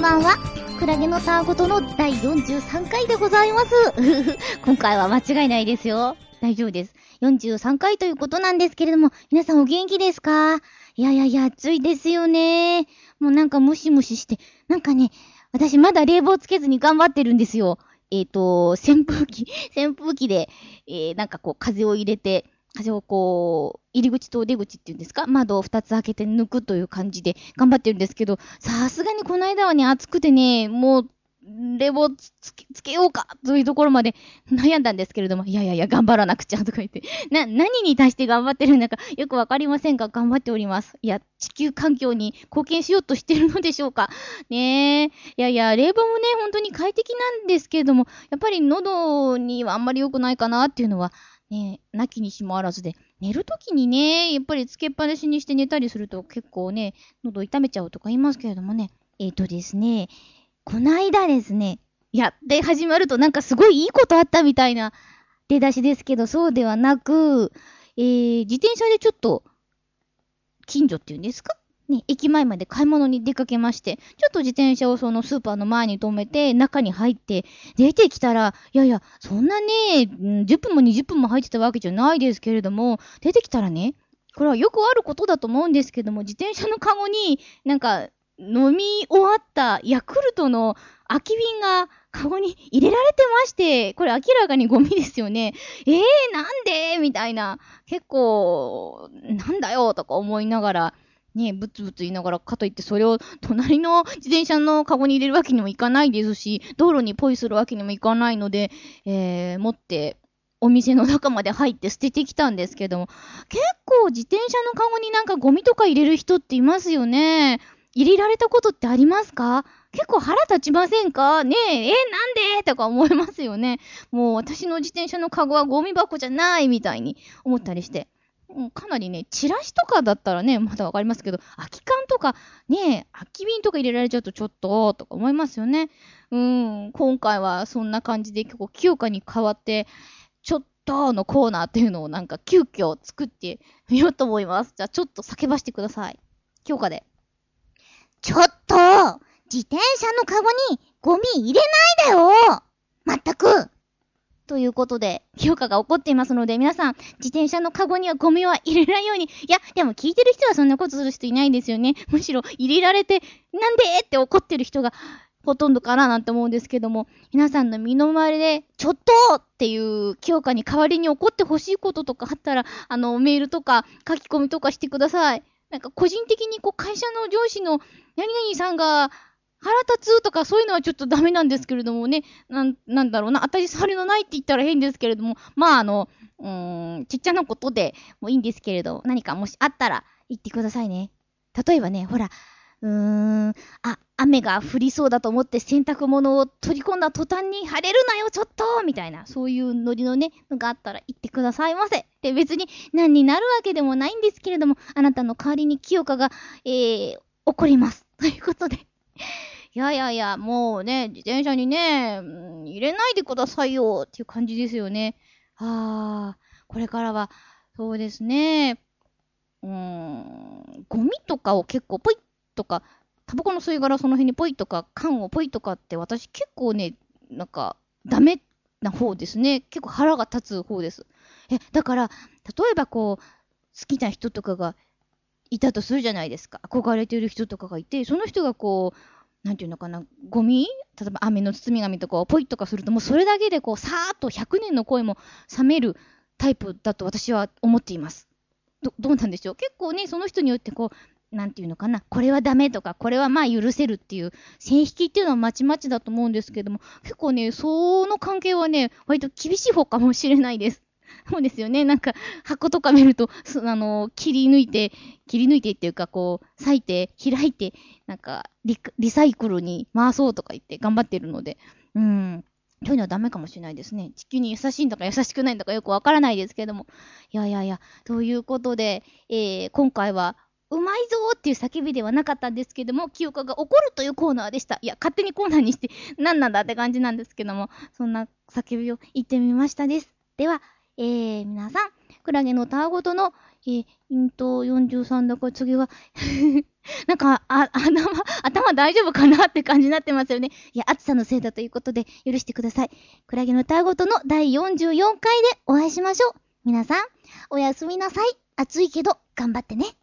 んばんは。クラゲのたわごとの第43回でございます。今回は間違いないですよ。大丈夫です。43回ということなんですけれども、皆さんお元気ですか？いやいやいや、暑いですよね。もうなんかムシムシして、なんかね、私まだ冷房つけずに頑張ってるんですよ。扇風機で、なんかこう風を入れて、風をこう、入り口と出口っていうんですか？窓を2つ開けて抜くという感じで頑張ってるんですけど、さすがにこの間はね、暑くてね、もう、冷房つけようかというところまで悩んだんですけれども、いやいやいや、頑張らなくちゃとか言って、何に対して頑張ってるんだかよくわかりませんが、頑張っております。いや、地球環境に貢献しようとしてるのでしょうか。ねえ。いやいや、冷房もね、本当に快適なんですけれども、やっぱり喉にはあんまり良くないかなっていうのは、ね、なきにしもあらずで、寝るときにね、やっぱりつけっぱなしにして寝たりすると結構ね、喉痛めちゃうとか言いますけれどもね。ですね、こないだですね、で始まるとなんかすごいいいことあったみたいな出だしですけど、そうではなく、自転車でちょっと、近所っていうんですかね、駅前まで買い物に出かけまして、ちょっと自転車をそのスーパーの前に止めて、中に入って、出てきたら、いやいや、そんなね、10分も20分も入ってたわけじゃないですけれども、出てきたらね、これはよくあることだと思うんですけども、自転車のカゴになんか、飲み終わったヤクルトの空き瓶がカゴに入れられてまして、これ明らかにゴミですよね。なんでみたいな。結構、なんだよとか思いながら、ね、ブツブツ言いながら、かといってそれを隣の自転車のカゴに入れるわけにもいかないですし、道路にポイするわけにもいかないので、持ってお店の中まで入って捨ててきたんですけども、結構自転車のカゴになんかゴミとか入れる人っていますよね。入れられたことってありますか？結構腹立ちませんかねえ、なんでとか思いますよね。もう私の自転車のカゴはゴミ箱じゃないみたいに思ったりして。かなりね、チラシとかだったらね、まだわかりますけど、空き缶とか、ね、空き瓶とか入れられちゃうとちょっと、とか思いますよね。今回はそんな感じで結構清香に変わって、ちょっとのコーナーっていうのをなんか急遽作ってみようと思います。じゃあちょっと叫ばしてください。清香で。ちょっと自転車のカゴにゴミ入れないでよまったくということで、清香が怒っていますので、皆さん、自転車のカゴにはゴミは入れないように。いや、でも聞いてる人はそんなことする人いないですよね。むしろ入れられて、なんでって怒ってる人がほとんどかななんて思うんですけども、皆さんの身の回りで、ちょっとっていう清香に代わりに怒ってほしいこととかあったら、メールとか書き込みとかしてください。なんか個人的に会社の上司の何々さんが、腹立つとかそういうのはちょっとダメなんですけれどもね、なんだろうな、当たり障りのないって言ったら変ですけれども、まあちっちゃなことでもいいんですけれど、何かもしあったら言ってくださいね。例えばね、ほら、雨が降りそうだと思って洗濯物を取り込んだ途端に晴れるなよ、ちょっとみたいな、そういうノリのね、のがあったら言ってくださいませ。で、別に何になるわけでもないんですけれども、あなたの代わりに清香が、怒ります。ということで。いやいやいや、もうね、自転車にね、入れないでくださいよっていう感じですよね。これからは、そうですね、ゴミとかを結構ポイッとか、タバコの吸い殻その辺にポイとか、缶をポイとかって私結構ね、なんか、ダメな方ですね。結構腹が立つ方です。だから、例えば好きな人とかがいたとするじゃないですか。憧れている人とかがいて、その人がなんていうのかな、ゴミ例えば飴の包み紙とかをポイッとかすると、もうそれだけでさーっと100年の恋も冷めるタイプだと私は思っています。どうなんでしょう。結構ね、その人によってなんていうのかな、これはダメとか、これはまあ許せるっていう線引きっていうのはまちまちだと思うんですけども、結構ね、その関係はね、割と厳しい方かもしれないです。そうですよね。なんか、箱とか見ると、切り抜いてっていうか、裂いて、開いて、なんかリサイクルに回そうとか言って頑張ってるので、そういうのはダメかもしれないですね。地球に優しいんだか優しくないんだかよくわからないですけども。いやいやいや、ということで、今回は、うまいぞーっていう叫びではなかったんですけども、清香が怒るというコーナーでした。いや、勝手にコーナーにして、何なんだって感じなんですけども、そんな叫びを言ってみましたです。では、皆さん、クラゲのたわごとの 43だから次は、なんか、頭大丈夫かなって感じになってますよね。いや、暑さのせいだということで、許してください。クラゲのたわごとの第44回でお会いしましょう。皆さん、おやすみなさい。暑いけど、頑張ってね。